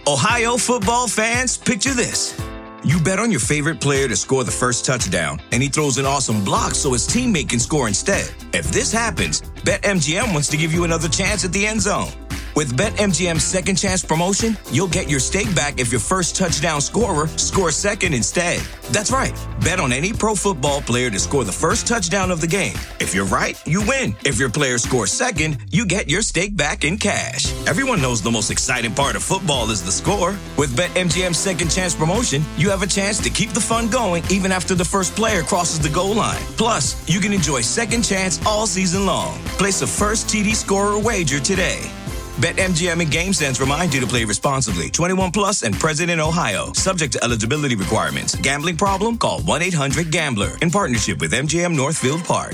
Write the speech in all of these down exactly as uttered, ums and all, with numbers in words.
Ohio football fans, picture this. You bet on your favorite player to score the first touchdown, and he throws an awesome block so his teammate can score instead. If this happens, BetMGM wants to give you another chance at the end zone. With BetMGM's Second Chance promotion, you'll get your stake back if your first touchdown scorer scores second instead. That's right. Bet on any pro football player to score the first touchdown of the game. If you're right, you win. If your player scores second, you get your stake back in cash. Everyone knows the most exciting part of football is the score. With BetMGM's Second Chance promotion, you have a chance to keep the fun going even after the first player crosses the goal line. Plus, you can enjoy Second Chance all season long. Place a first T D scorer wager today. BetMGM and GameSense remind you to play responsibly. twenty-one plus and present in Ohio. Subject to eligibility requirements. Gambling problem? Call one eight hundred gambler. In partnership with M G M Northfield Park.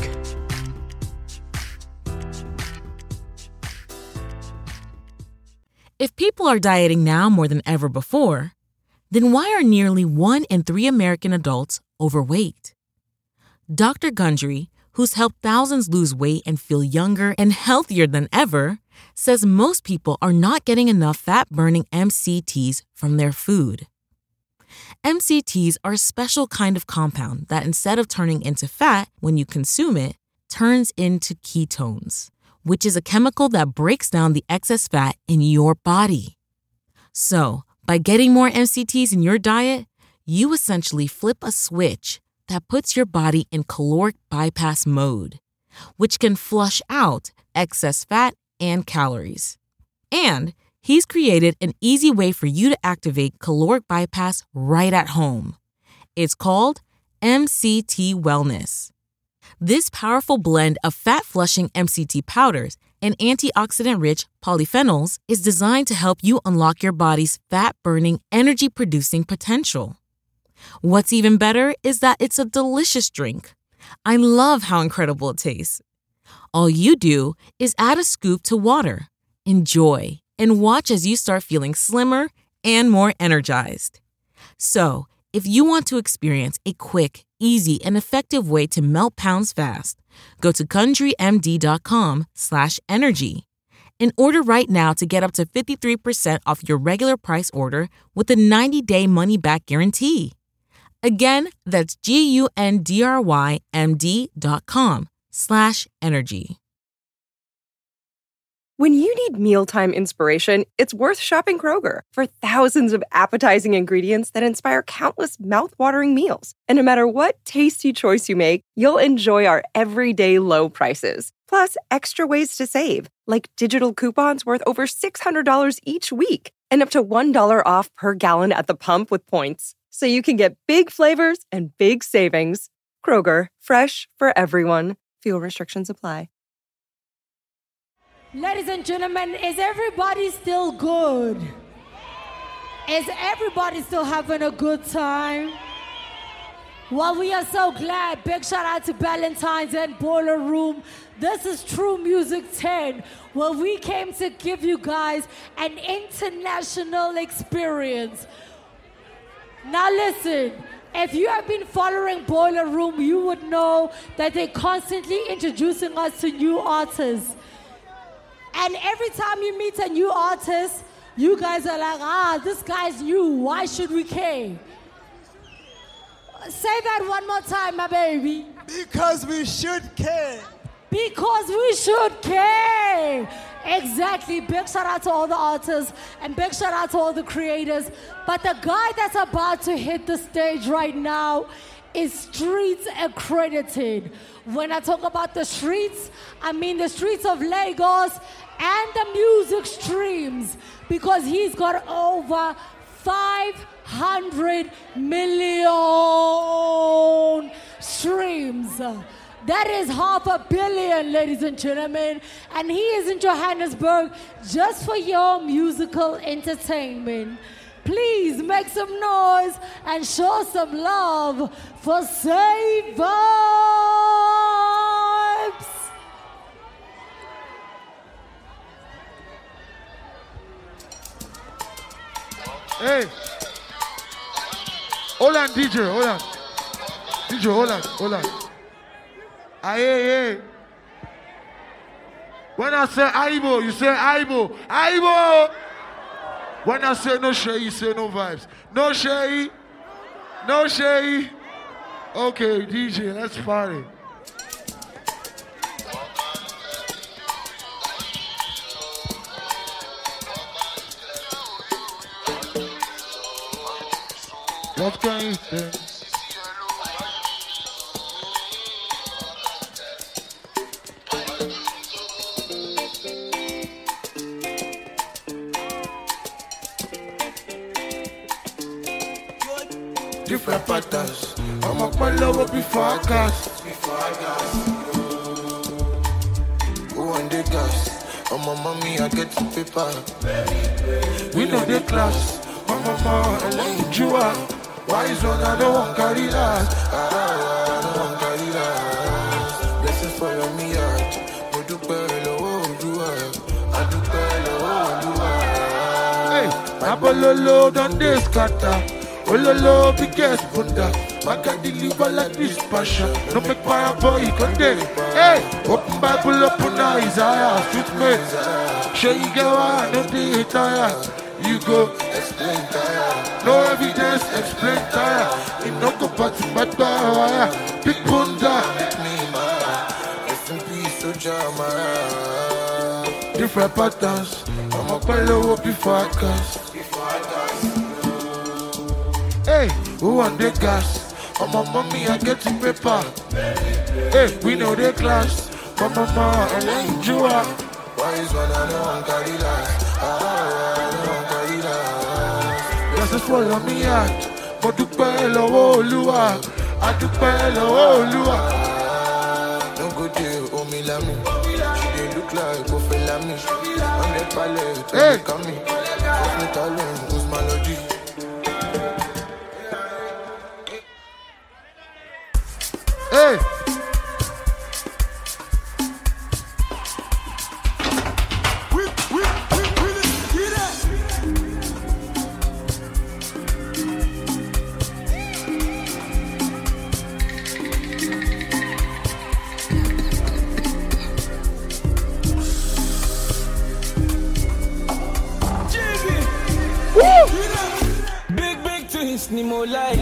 If people are dieting now more than ever before, then why are nearly one in three American adults overweight? Doctor Gundry, who's helped thousands lose weight and feel younger and healthier than ever, says most people are not getting enough fat-burning M C Ts from their food. M C Ts are a special kind of compound that, instead of turning into fat when you consume it, turns into ketones, which is a chemical that breaks down the excess fat in your body. So, by getting more M C Ts in your diet, you essentially flip a switch that puts your body in caloric bypass mode, which can flush out excess fat and calories. And he's created an easy way for you to activate caloric bypass right at home. It's called M C T Wellness. This powerful blend of fat-flushing M C T powders and antioxidant-rich polyphenols is designed to help you unlock your body's fat-burning, energy-producing potential. What's even better is that it's a delicious drink. I love how incredible it tastes. All you do is add a scoop to water, enjoy, and watch as you start feeling slimmer and more energized. So, if you want to experience a quick, easy, and effective way to melt pounds fast, go to CountryMD.com slash energy and order right now to get up to fifty-three percent off your regular price order with a ninety-day money-back guarantee. Again, that's G-U-N-D-R-Y-M-D.com slash energy. When you need mealtime inspiration, it's worth shopping Kroger for thousands of appetizing ingredients that inspire countless mouth-watering meals. And no matter what tasty choice you make, you'll enjoy our everyday low prices. Plus, extra ways to save, like digital coupons worth over six hundred dollars each week and up to one dollar off per gallon at the pump with points. So you can get big flavors and big savings. Kroger, fresh for everyone. Fuel restrictions apply. Ladies and gentlemen, is everybody still good? Is everybody still having a good time? Well, we are so glad. Big shout out to Ballantyne's and Boiler Room. This is True Music ten, where we came to give you guys an international experience. Now listen, if you have been following Boiler Room, you would know that they're constantly introducing us to new artists. And every time you meet a new artist, you guys are like, ah, this guy's new, why should we care? Say that one more time, my baby. Because we should care. Because we should care. Exactly. Big shout out to all the artists and big shout out to all the creators. But the guy that's about to hit the stage right now is Streets accredited. When I talk about the streets, I mean the streets of Lagos and the music streams, because he's got over five hundred million streams. That is half a billion, ladies and gentlemen. And he is in Johannesburg just for your musical entertainment. Please make some noise and show some love for Say Vibes. Hey. Hold on, D J, hold on. D J, hold on, hold on. Aye, hey, hey. When I say Aibo, you say Aibo. Aibo! When I say no shade, you say no vibes. No shade. No shade. Okay, D J, let's party. What can you think? Different patterns. I'm up my lover before I gas. Before I gas. Who on the gas? Oh my mommy, I get the paper. We know the class. My mama, I let you out. Why is one I don't want carry last? I don't want carry last. Blessings follow me out. I do well, oh, do I? I do well, oh, do I? Hey, Nabololo, don't they scatter? Ololo, biggest bunda. I can deliver like this passion. No make fire boy, you can do it. Hey, open Bible, open Isaiah, shoot me. Show you go on, no day tire. You go explain tire. No evidence, explain tire. You no go back to my tire. Big bunda. Make me mad. Rest in peace, so Jamara. Different patterns. I'm a fellow before I cast. Before I cast. Hey, who want the gas? Oh my mommy, I get the paper. Hey, we know the class. My mama, I let you out. Why is one I don't carry last? I don't carry last. Just follow me out. But do pelo Olúwa. I do pelo Olúwa. No good day, oh me lami. She dey look like Kofi Lami. On the palette, hey, come me. Just me talent, who's melody. Hey! We, we, we, we, get it! Woo! Big, big twins, ni mo like.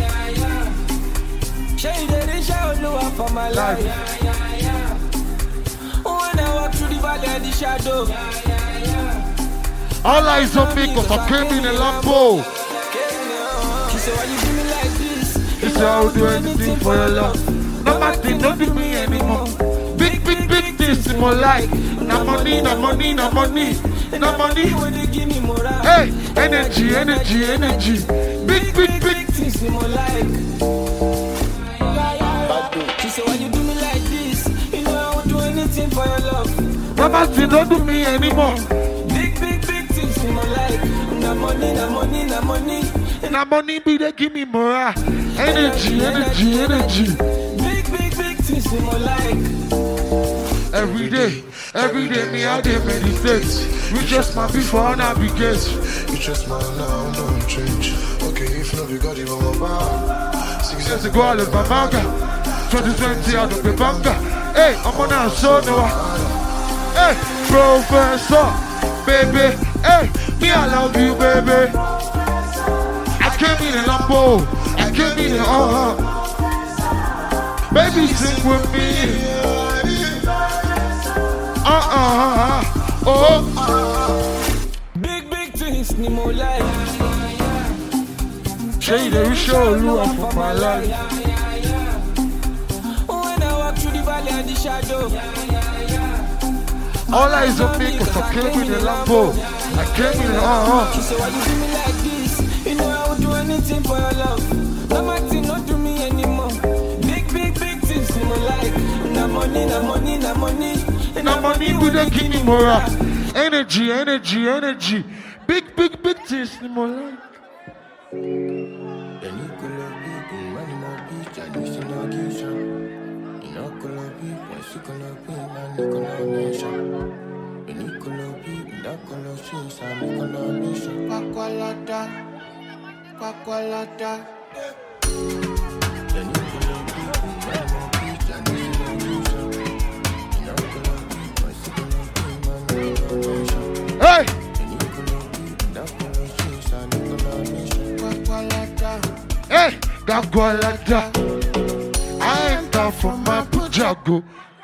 Shade the shadow for my life. Yeah, yeah, yeah. When I walk through the valley of the shadow. Yeah, yeah, yeah. All eyes on me because I came in a Lambo. She said, why you do me like this? He said, I'll do anything for your love. No matter, don't do me anymore. Big, big, big things in my life. No money, no money, no money. No money when they give me more. Hey, energy, energy, energy. Big, big, big things in my life. She said, why you do me like this? You know I won't do anything for your love. Mama, you don't do me anymore. Big, big, big things in my life. No money, no money, no money. No money, be they give me more. Energy, energy, energy. Big, big, big things in my life. Every day, every day, me out there meditate. We just my before navigate. You just my now, don't change. Okay, if not, you got it on my back. Six years ago, I left my manga. twenty twenty out of the bunker. Hey, I'm on our son. Hey, professor, baby. Hey, me, I love you, baby. I came in a Lambo. I came in a uh huh. Baby, sing with me. Uh uh uh. Oh. Big, big things, ni mo like. Shade the show, you are for my life. The shadow. Yeah, yeah, yeah. All eyes on me because I came in a Lambo. I came in a uh-huh. She said, why you do me like this? You know I would do anything for your love. No matter, not do me anymore. Big, big, big things in my life. No money, no money, no money. No money, we don't give me more. Energy, energy, energy. Big, big, big things in my life. Quaqualata, quaqualata. Hey! Hey, Gagwalada. I enter from my Pujago.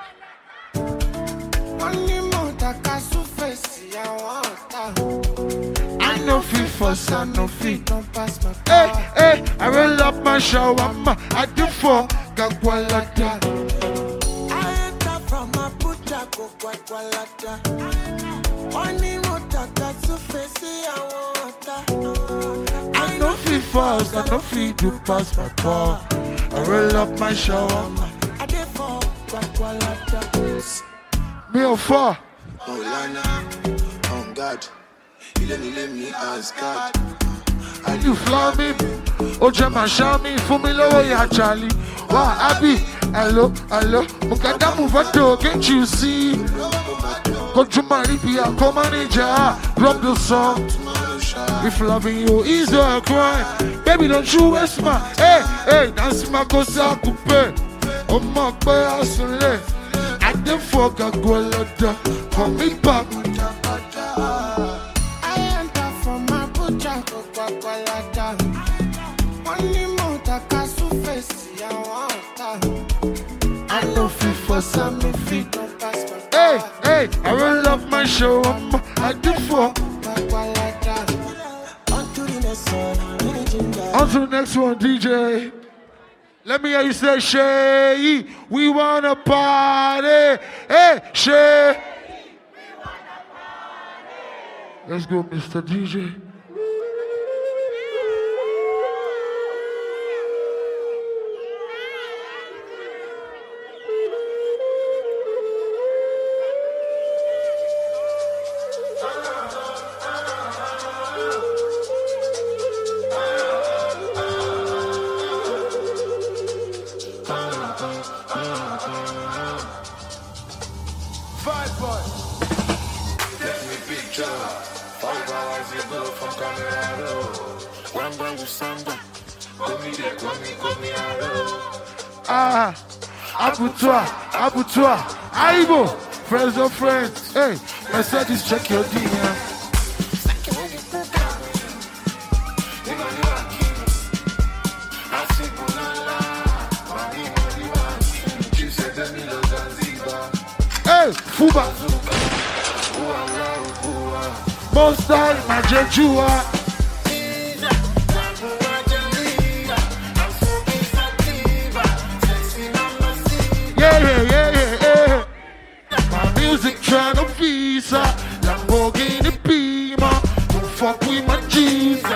I no feel for sun, no feel. Hey, hey, I roll up my shawarma. I do for Gagwalada. I enter from my Pujago, Gagwalada. I no feel fast, I no feel to pass my car. I roll up my shawarma. I did for Gagwalada. Me or far. Oh Lana, on God, you let me let me ask God. And you fly me, oh Jama Shami, for me low ya Charlie. Wow, Abby, hello, hello, Mukada Muvato, can't you see? Go to my Libya, come manager, drop the song. If loving you is a crime, baby, don't you waste my. Hey, hey, dance my cosa coupe. Oh my boy, I don't forget Gagwalada. Come me back. I enter from my butcher, Gagwalada. Only motor casu face, I I no feel for some, no feel. Hey, hey, I roll up my show. I do for. On to the next one, D J. Let me hear you say, Shay, we wanna party. Hey, Shay. Let's go, Mister D J. Ah, Abutua, Abutua, Aibo, friends of friends. Hey, Mercedes, check your D M. Hey, Fuba, Monster, Majejua. Yeah, yeah, yeah, yeah, yeah. My music tryna visa, Lamborghini Beamer. Don't fuck with my Jesus.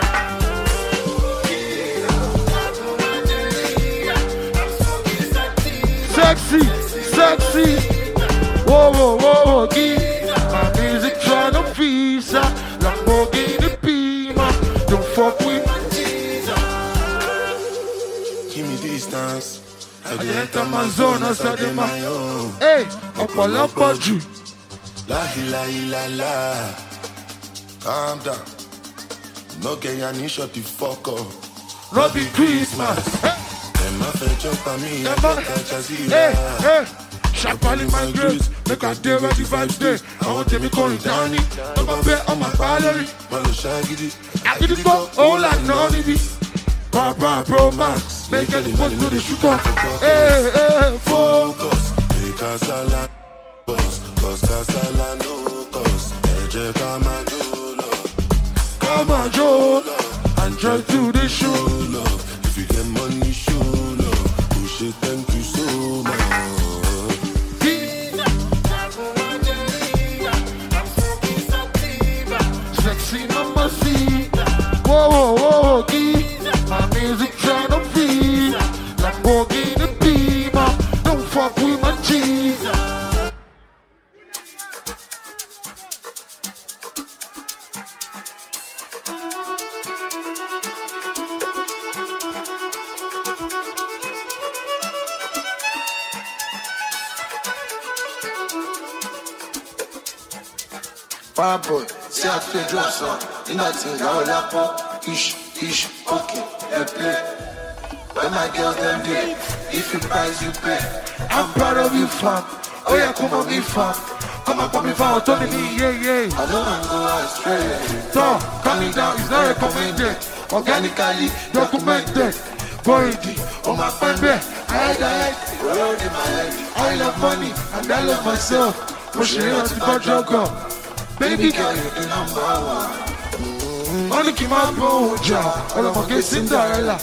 Sexy, sexy. Whoa, whoa, whoa, whoa, yeah. My music tryna visa, Lamborghini Beamer. Don't fuck with my Jesus. Give me distance. I enter my zone, I said my own. Hey, up all up on you. La la la la. Calm down. No get your knee shut the fuck up. Robbie Christmas. Them a fetch up on me. I catch a zero. Hey, hey. Sharply my grace. Make a day where the vibes day. I want to be calling down it. Over there on my gallery. Malo shaggy. I get it go all like none of it. Papa Pro Max, make it put to the sugar. Hey, hey, focus. Because I like boss, cause Casala no cause. Eje Kamajolo, Kamajolo, and try to the show. If you get money, show love. Push it, thank you so much. Sexy mama see. Whoa, whoa, whoa, whoa, my music tryna be Lamborghini Beamer. Don't fuck with my cheese. Fireboy, see how to drop some. In that thing, I will lap up. Ish, ish, okay, they play. When my girls them day, if you price, you pay. I'm proud of you, fam. Oh yeah, come on, me fam. Come on, come on, fam. Tony me, yeah, yeah. I don't want to go astray. So, coming down is not recommended. Organically documented. Boydi, oh my friend, I hide, I hide, world in my head. I love money and I love myself. Pushing out the budget, baby girl, you're the number one. Money keep my bone job. All of my kids Cinderella.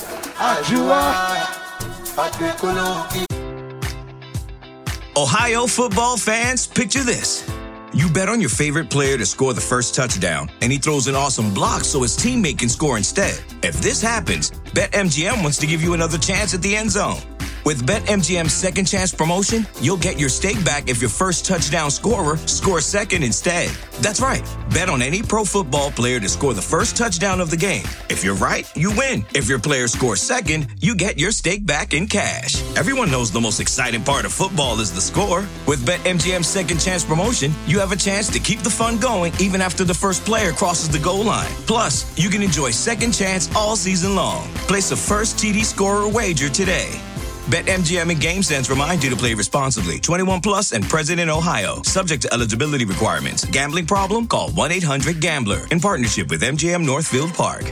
Ohio football fans, picture this. You bet on your favorite player to score the first touchdown, and he throws an awesome block so his teammate can score instead. If this happens, BetMGM wants to give you another chance at the end zone. With BetMGM's second chance promotion, you'll get your stake back if your first touchdown scorer scores second instead. That's right. Bet on any pro football player to score the first touchdown of the game. If you're right, you win. If your player scores second, you get your stake back in cash. Everyone knows the most exciting part of football is the score. With BetMGM's second chance promotion, you have a chance to keep the fun going even after the first player crosses the goal line. Plus, you can enjoy second chance all season long. Place a first T D scorer wager today. BetMGM and GameSense remind you to play responsibly. twenty-one plus and present in Ohio. Subject to eligibility requirements. Gambling problem? Call one eight hundred gambler in partnership with M G M Northfield Park.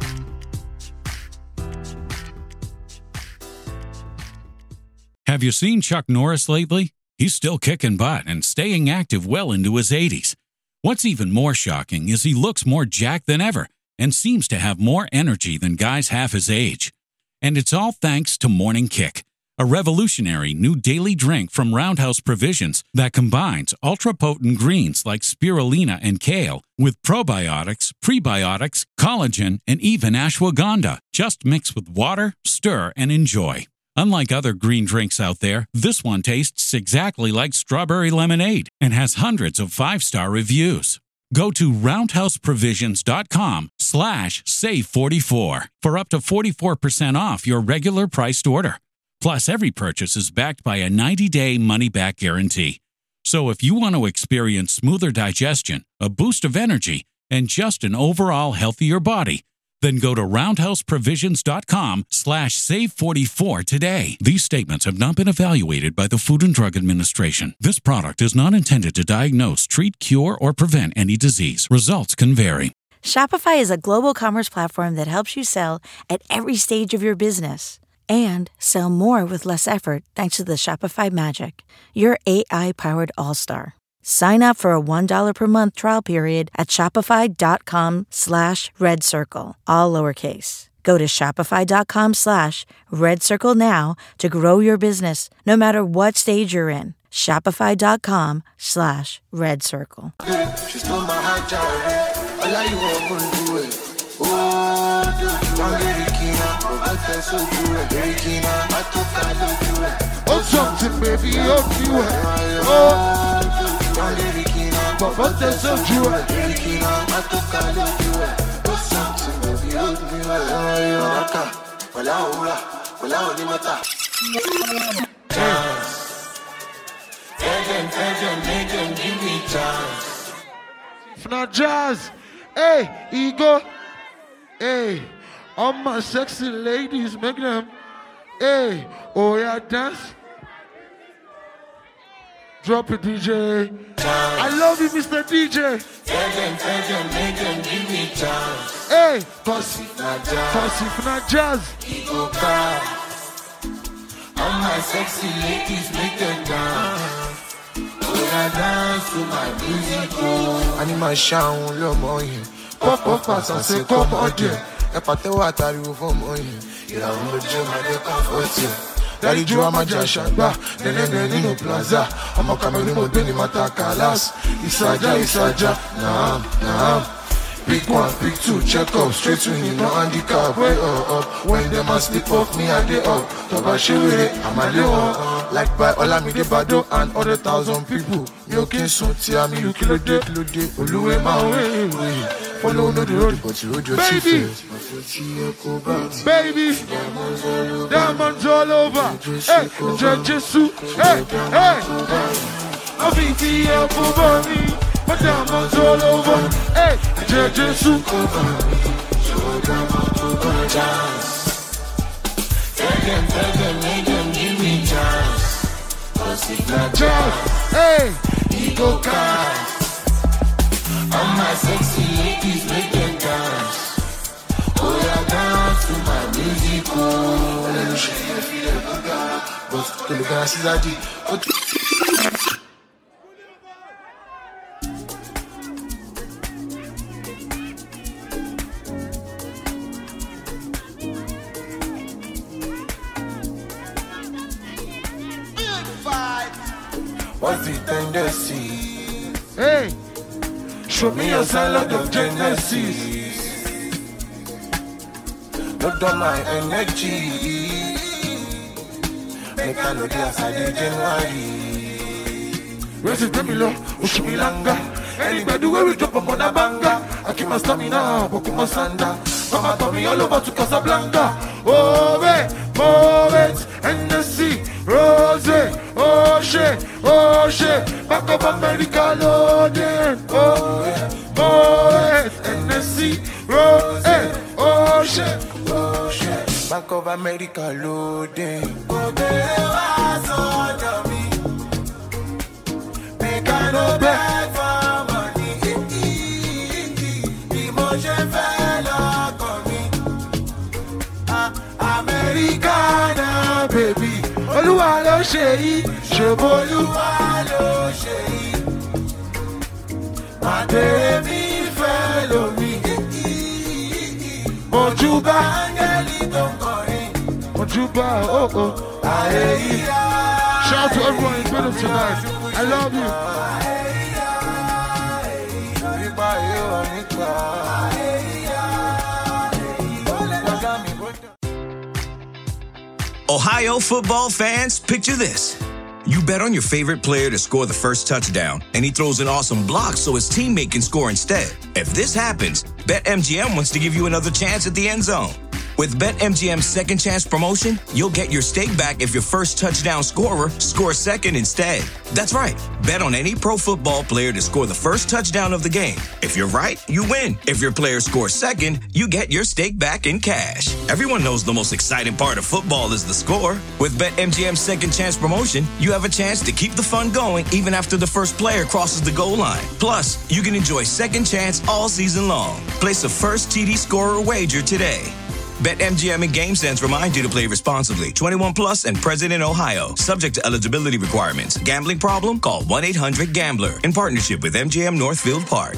Have you seen Chuck Norris lately? He's still kicking butt and staying active well into his eighties. What's even more shocking is he looks more jacked than ever and seems to have more energy than guys half his age. And it's all thanks to Morning Kick, a revolutionary new daily drink from Roundhouse Provisions that combines ultra-potent greens like spirulina and kale with probiotics, prebiotics, collagen, and even ashwagandha. Just mix with water, stir, and enjoy. Unlike other green drinks out there, this one tastes exactly like strawberry lemonade and has hundreds of five-star reviews. Go to roundhouseprovisions.com slash save44 for up to forty-four percent off your regular priced order. Plus, every purchase is backed by a ninety-day money-back guarantee. So if you want to experience smoother digestion, a boost of energy, and just an overall healthier body, then go to roundhouseprovisions.com slash save44 today. These statements have not been evaluated by the Food and Drug Administration. This product is not intended to diagnose, treat, cure, or prevent any disease. Results can vary. Shopify is a global commerce platform that helps you sell at every stage of your business and sell more with less effort thanks to the Shopify Magic, your A I-powered all-star. Sign up for a one dollar per month trial period at shopify.com slash red circle, all lowercase. Go to shopify.com slash red circle now to grow your business, no matter what stage you're in. Shopify.com slash red circle. She stole my heart, all I want to do it. Oh, do you want to get it? So do it, breaking up, I took I don't do it. Oh, something, baby, oh, do it. Oh, do you want to get it? But that's so true. Breaking up, I took I don't do it. Oh, something, baby, oh, do it. Oh, Raka, wala ura, wala onimata. Chance, tell them, tell them, make them give me chance. If not jazz, hey, ego, hey. All my sexy ladies, make them, hey, oh yeah, dance. Drop it, D J. I love you, Mister D J. Tell them, tell them, make them give me chance. Hey, cause if not jazz, cause if not jazz, he go back. All my sexy ladies, make them dance. Oh yeah, dance to my music, oh. I need my shower, little more here. Pop, pop, pass, and say, come on, dear. Ẹ pàtẹ́wọ́ àtàríwò fọ́ọ̀mù ọ̀yìn ìràwọ̀ ojú ọmọdé kan fọ́ọ̀tì dárí ju amájà ṣàgbá nẹ́nẹ́nẹ́ nínú plaza ọmọ Cameroon mo gbé ní mata kalas ìsàjà ìsàjà naam naam pick one pick two check up straight to him no handicap way up up when dem a slip up me I dey up tọba ṣe wéré àmàlẹ́ wọn like by Olamide Bado and other thousand people mi ò kí n sùn tí a mi lù kí ló dé kí ló dé olúwe máa ń wé wé. Follow no the road, but you road your baby, baby, diamonds all over. Hey, Jesu, hey, hey. I be the apple bunny, but diamonds all over. Hey, Jesu. Tell them, tell them, make them give me chance. Chance, hey, ego cars. All my sexy ladies make them dance. Oh yeah, dance to my music, oh. to the gas is a G. What's the tendency? Hey, show me your salad of Genesis. Not on my energy. Make I know the outside of January. Raise it to me low, Ushimilanga. Anybody where we drop up on a banger. I keep my stamina, Bokuma Sanda. Come out on me all over to Casablanca. Oh, wait, move it, and the sea, Rose, oh shit, oh shit, back up America loading. Oh, yeah, move it, and the sea, Rose, oh shit, oh shit, back of America loading. Oh, baby, on me. Make I no beg for money. Emotion fell on me. Americana, baby. Olúwa ló ṣe yìí, ṣòbó Olúwa ló ṣe yìí. Màdébí fẹ́ lómi. Mojúbà áńgẹ́lì tó ń kọrin. Mojúbà òkò ayé yìí. Shout out to everyone in Twitter tonight. I love you. Ohio football fans, picture this. You bet on your favorite player to score the first touchdown, and he throws an awesome block so his teammate can score instead. If this happens, BetMGM wants to give you another chance at the end zone. With BetMGM's Second Chance promotion, you'll get your stake back if your first touchdown scorer scores second instead. That's right. Bet on any pro football player to score the first touchdown of the game. If you're right, you win. If your player scores second, you get your stake back in cash. Everyone knows the most exciting part of football is the score. With BetMGM's Second Chance promotion, you have a chance to keep the fun going even after the first player crosses the goal line. Plus, you can enjoy Second Chance all season long. Place a first T D scorer wager today. BetMGM and GameSense remind you to play responsibly. twenty-one plus and present in Ohio. Subject to eligibility requirements. Gambling problem? Call one eight hundred gambler. In partnership with M G M Northfield Park.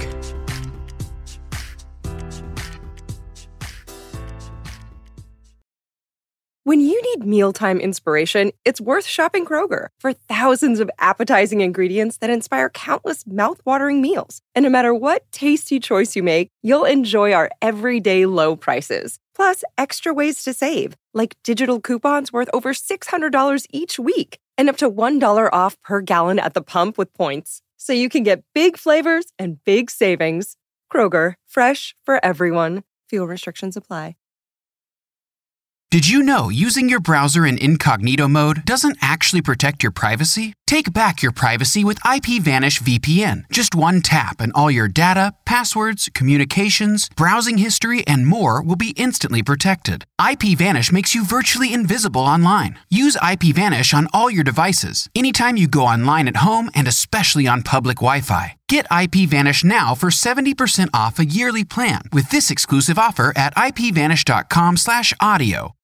When you need mealtime inspiration, it's worth shopping Kroger. For thousands of appetizing ingredients that inspire countless mouthwatering meals. And no matter what tasty choice you make, you'll enjoy our everyday low prices. Plus, extra ways to save, like digital coupons worth over six hundred dollars each week and up to one dollar off per gallon at the pump with points. So you can get big flavors and big savings. Kroger, fresh for everyone. Fuel restrictions apply. Did you know using your browser in incognito mode doesn't actually protect your privacy? Take back your privacy with IPVanish V P N. Just one tap and all your data, passwords, communications, browsing history, and more will be instantly protected. IPVanish makes you virtually invisible online. Use IPVanish on all your devices, anytime you go online at home and especially on public Wi-Fi. Get IPVanish now for seventy percent off a yearly plan with this exclusive offer at ipvanish.com slash audio.